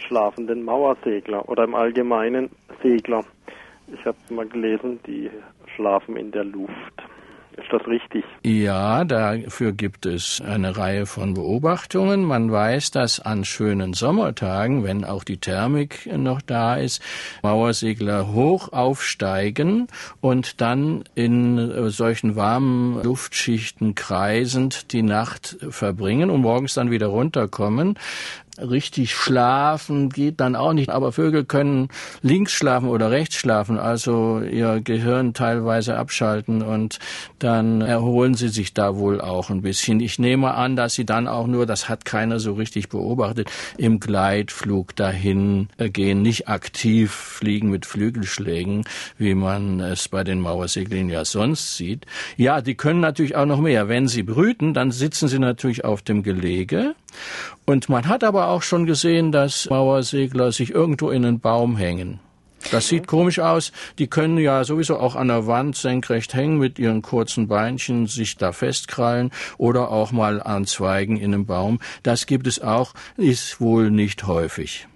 schlafenden Mauersegler oder im Allgemeinen Segler. Ich habe mal gelesen, die schlafen in der Luft. Ist das richtig? Ja, dafür gibt es eine Reihe von Beobachtungen. Man weiß, dass an schönen Sommertagen, wenn auch die Thermik noch da ist, Mauersegler hoch aufsteigen und dann in solchen warmen Luftschichten kreisend die Nacht verbringen und morgens dann wieder runterkommen. Richtig schlafen geht dann auch nicht, aber Vögel können links schlafen oder rechts schlafen, also ihr Gehirn teilweise abschalten und dann erholen sie sich da wohl auch ein bisschen. Ich nehme an, dass sie dann auch nur, das hat keiner so richtig beobachtet, im Gleitflug dahin gehen, nicht aktiv fliegen mit Flügelschlägen, wie man es bei den Mauerseglern ja sonst sieht. Ja, die können natürlich auch noch mehr. Wenn sie brüten, dann sitzen sie natürlich auf dem Gelege. Und man hat aber auch schon gesehen, dass Mauersegler sich irgendwo in einen Baum hängen. Das sieht komisch aus. Die können ja sowieso auch an der Wand senkrecht hängen mit ihren kurzen Beinchen, sich da festkrallen oder auch mal an Zweigen in einem Baum. Das gibt es auch, ist wohl nicht häufig.